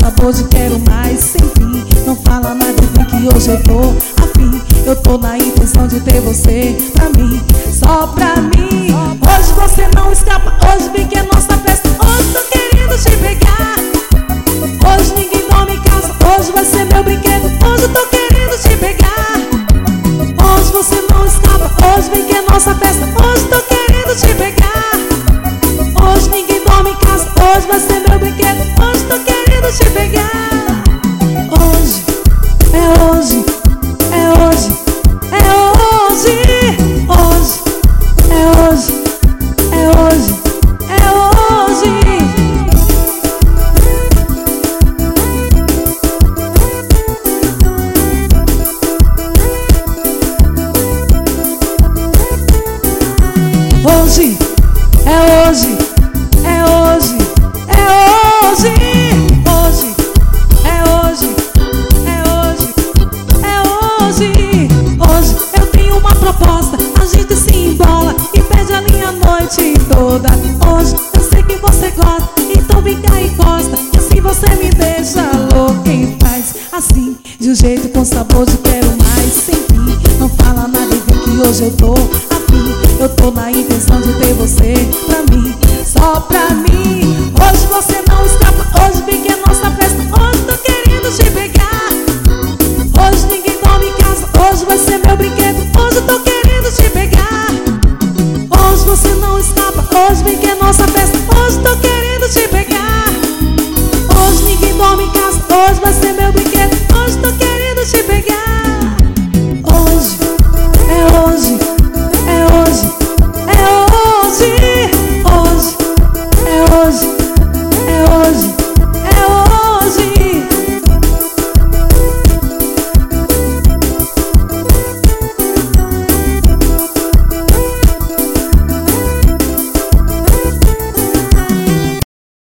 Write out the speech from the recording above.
sabor de quero mais sem fim. Não fala nada, vem que hoje eu tô afim. Eu tô na intenção de ter você pra mim, só pra mim. Hoje você não escapa, hoje vem que é nossa festa. Hoje tô querendo te pegar. Hoje ninguém dorme em casa, hoje vai ser meu brinquedo. Hoje eu tô querendo te pegar. Hoje você não escapa, hoje vem que é nossa festa. Hoje tô querendo te pegar. Hoje ninguém dorme em casa, hoje vai ser meu brinquedo. Hoje tô querendo te pegar. Hoje, é hoje, é hoje, é hoje. Hoje, é hoje, é hoje, é hoje. Hoje, é hoje, é hoje, é hoje. Hoje, é hoje, é hoje, é hoje. Hoje eu tenho uma proposta, a gente se embola e perde a linha a noite toda. Hoje eu sei que você gosta, então vem cá e encosta. E assim você me deixa louca e faz assim, de um jeito com sabor de quero mais sem fim. Não fala nada e vem que hoje eu tô afim. Eu tô na intenção de ter você pra mim, só pra mim. Hoje você não escapa, hoje vem que é nossa festa. Hoje tô querendo te pegar. Hoje ninguém dorme em casa, hoje vai ser meu brinquedo. Hoje eu tô querendo